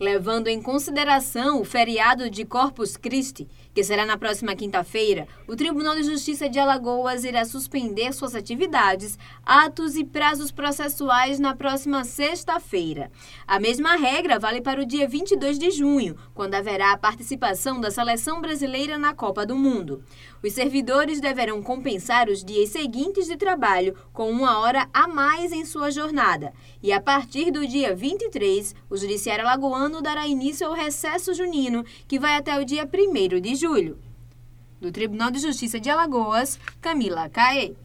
Levando em consideração o feriado de Corpus Christi, que será na próxima quinta-feira, o Tribunal de Justiça de Alagoas irá suspender suas atividades, atos e prazos processuais na próxima sexta-feira. A mesma regra vale para o dia 22 de junho, quando haverá a participação da seleção brasileira na Copa do Mundo. Os servidores deverão compensar os dias seguintes de trabalho com 1 hora a mais em sua jornada. E a partir do dia 23, o Judiciário Alagoano dará início ao recesso junino, que vai até o dia 1º de julho. Do Tribunal de Justiça de Alagoas, Camila Caê.